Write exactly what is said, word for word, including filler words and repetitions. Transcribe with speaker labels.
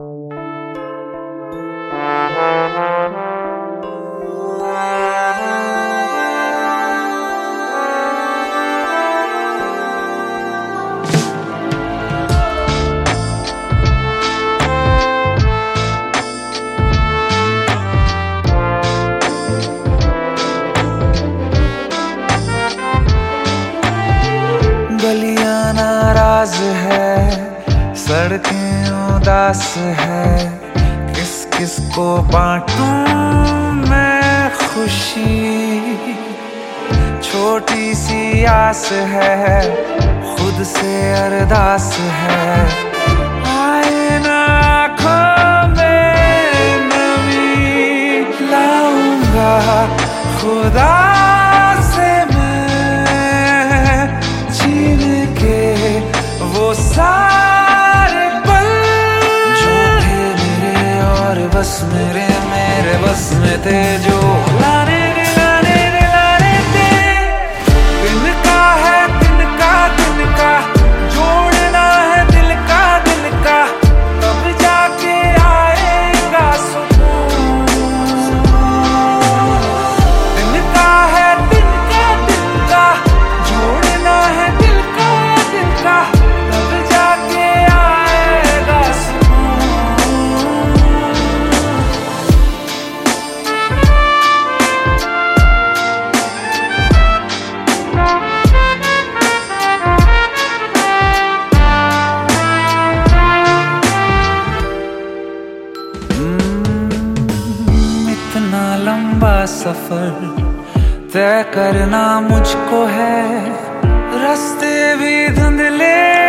Speaker 1: गलियां नाराज है, सड़कें उदास है, किस किस को बांटूं मैं खुशी। छोटी सी आस है, खुद से अरदास है, आए ना आँखों में नमी। लाऊंगा खुदा से मैं छीन के वो सारे पल जो थे मेरे और बस मेरे मेरे बस में थे, जो लाने दिलाने दिलाने थे। तिनका है तिनका तिनका, जोड़ना है दिल का दिल का, तब जाके आएगा सुकून। तिनका है तिनका तिनका, जोड़ना है दिल का दिल का, तब जाके आएगा सुकून। इतना लंबा सफर तय करना मुझको है, रास्ते भी धुंधले